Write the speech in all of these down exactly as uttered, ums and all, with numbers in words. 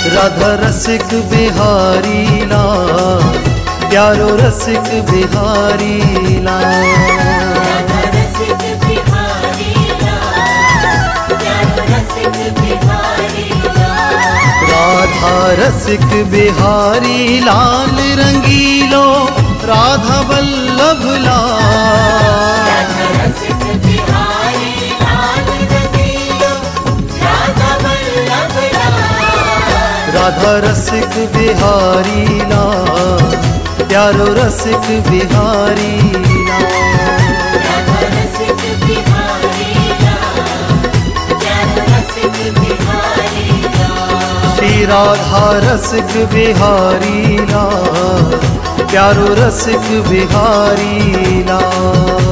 राधा रसिक बिहारी लाल, प्यारो रसिक बिहारी लाल। राधा रसिक बिहारी लाल, प्यारो रसिक बिहारी लाल। राधा रसिक बिहारी लाल रंगीलो राधा वल्लभ लाल। राधा रसिक बिहारी लाल रंगीलो राधा वल्लभ लाल। राधा रसिक बिहारी लाल, प्यारो रसिक बिहारी लाल। राधा रसिक बिहारी लाल, प्यारो रसिक बिहारी लाल। श्री राधा रसिक बिहारी लाल, प्यारो रसिक बिहारी लाल।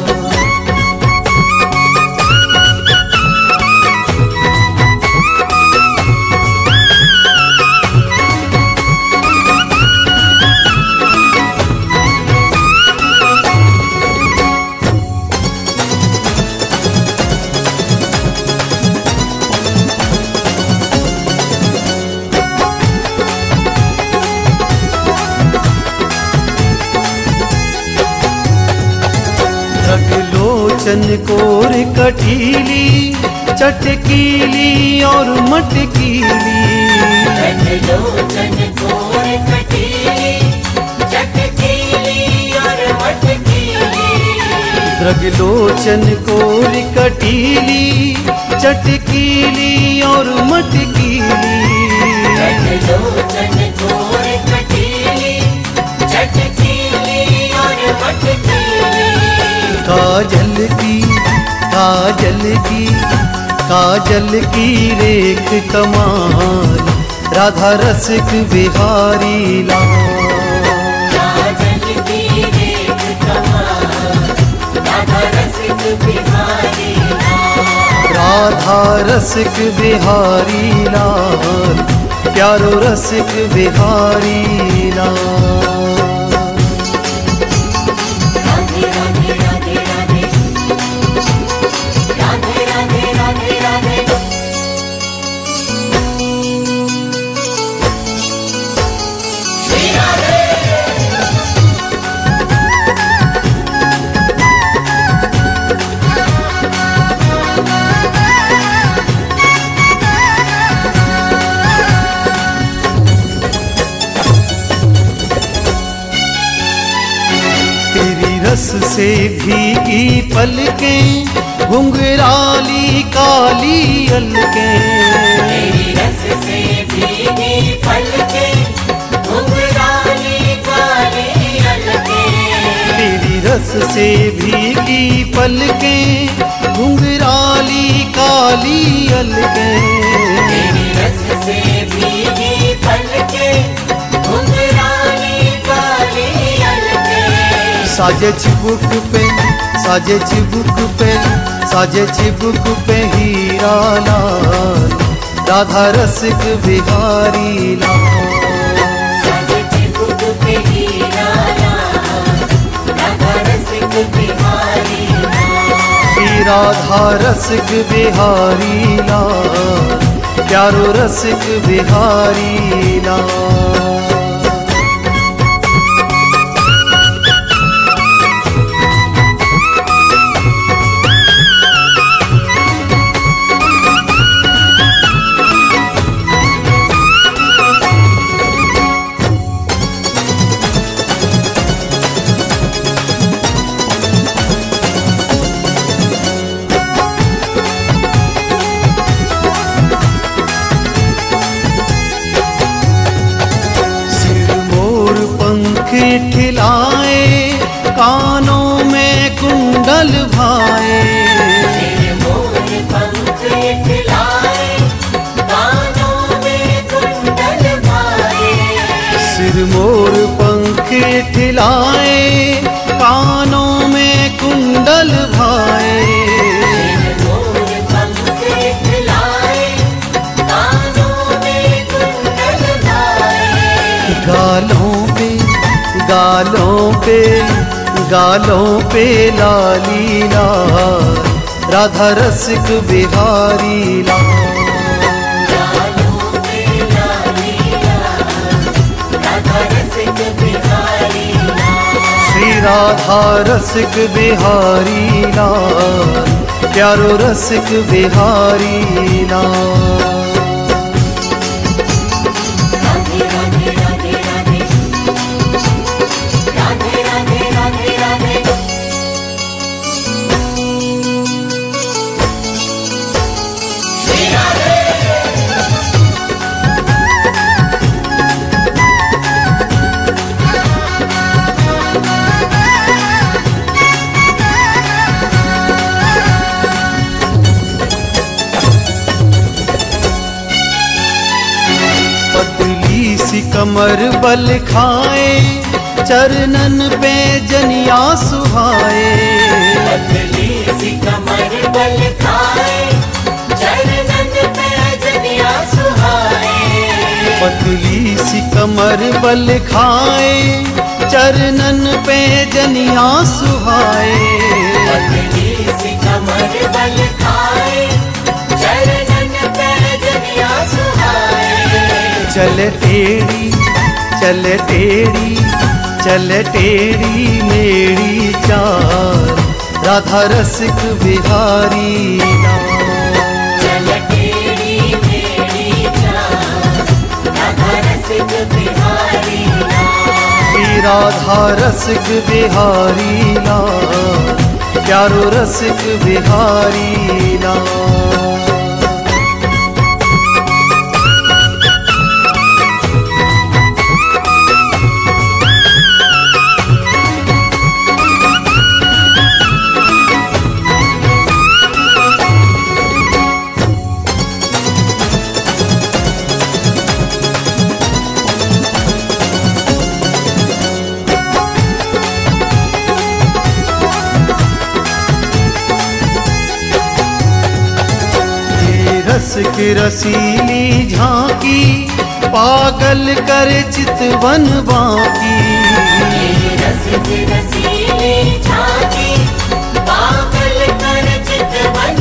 लोचन कोर कटीली, चटकीली और मटकीली। लोचन कोर कटीली, चटकीली और मटकीली। द्रगलोचन कोर कटीली, चटकीली और मटकीली। लोचन कोर कटीली, चटकीली और मटकीली। काजल की काजल की काजल की रेख कमाल, राधा रसिक बिहारी लाल। काजल की रेख कमाल, राधा रसिक बिहारी लाल। राधा रसिक बिहारी लाल, प्यारो रसिक बिहारी लाल। राधे राधे राधे राधे, राधे राधे राधे राधे। श्री राधे। तेरी रस से भीगी पलकें, घुंघराली काली अलकें। तेरी रस से भीगी पलकें, घुंघराली काली अलकें। तेरी रस से भीगी पलकें, घुंघराली काली अलकें। तेरी रस से भीगी पलकें, घुंघराली काली अलकें। साजे चिबुक पे साजे चिबुक पे साजे चिबुक पे हीरा लाल, राधा रसिक बिहारी लाल। साजे चिबुक पे हीरा लाल, राधा रसिक बिहारी लाल। श्री राधा रसिक बिहारी लाल, प्यारो रसिक बिहारी लाल। खिलाए, कानों में कुंडल भाए। सिर मोर पंख खिलाए, कानों में कुंडल भाए। सिर मोर पंख खिलाए, कानों में कुंडल भाए। सिर मोर पंख खिलाए, कानों में कुंडल भाए। गालों पे गालों पे गालों पे लाली लाल, राधा रसिक बिहारी लाल। गालों पे लाली राधा रसिक बिहारी लाल, प्यारो रसिक बिहारी लाल। राधे राधे राधे राधे राधे राधे राधे राधे। पतली सी कमर बल खाए, चरणन पे जनिया सुहाए। पतली सी कमर बल खाए, चरणन पे जनिया सुहाए। पतली सी कमर बल खाए, चरणन पे जनिया सुहाए। पतली सी कमर बल खाए, चरणन पे जनिया सुहाए। चल टेढ़ी चल टेढ़ी चल टेढ़ी मेरी चाल, राधा रसिक बिहारी लाल। चल टेढ़ी मेरी चाल, राधा रसिक बिहारी लाल। श्री राधा रसिक बिहारी लाल, प्यारो रसिक बिहारी लाल। रस की रसीली झांकी, पागल कर चितवन बाकी। रस की रसीली झांकी, पागल कर चितवन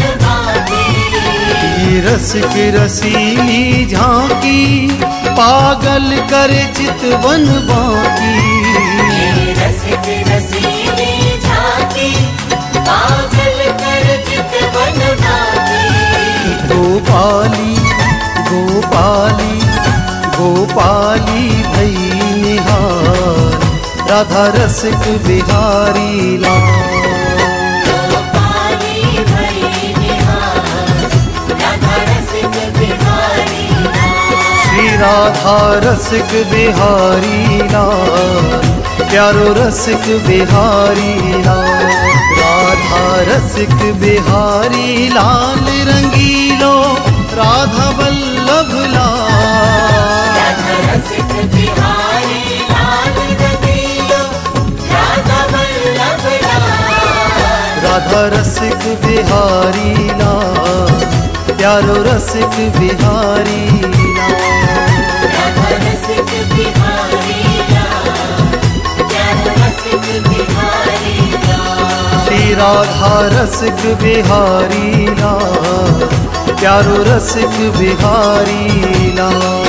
बाकी। रस की रसीली झांकी, पागल कर चितवन बाकी। रस की रसीली झांकी, पागल कर चितवन बाकी। गोपाली गोपाली गोपाली भई निहार, राधा रसिक बिहारी लाल। गोपाली भई निहार, राधा रसिक बिहारी लाल। श्री राधा रसिक बिहारी लाल, प्यारो रसिक बिहारी लाल। राधा रसिक बिहारी लाल रंगीलो, राधा वल्लभ लाल। राधा रसिक बिहारी लाल रंगीलो, राधा वल्लभ लाल। राधा रसिक बिहारी लाल, प्यारो रसिक बिहारी लाल। राधा रसिक बिहारी लाल, प्यारो रसिक बिहारी लाल। श्री राधा रसिक बिहारी लाल, प्यारो रसिक बिहारी लाल।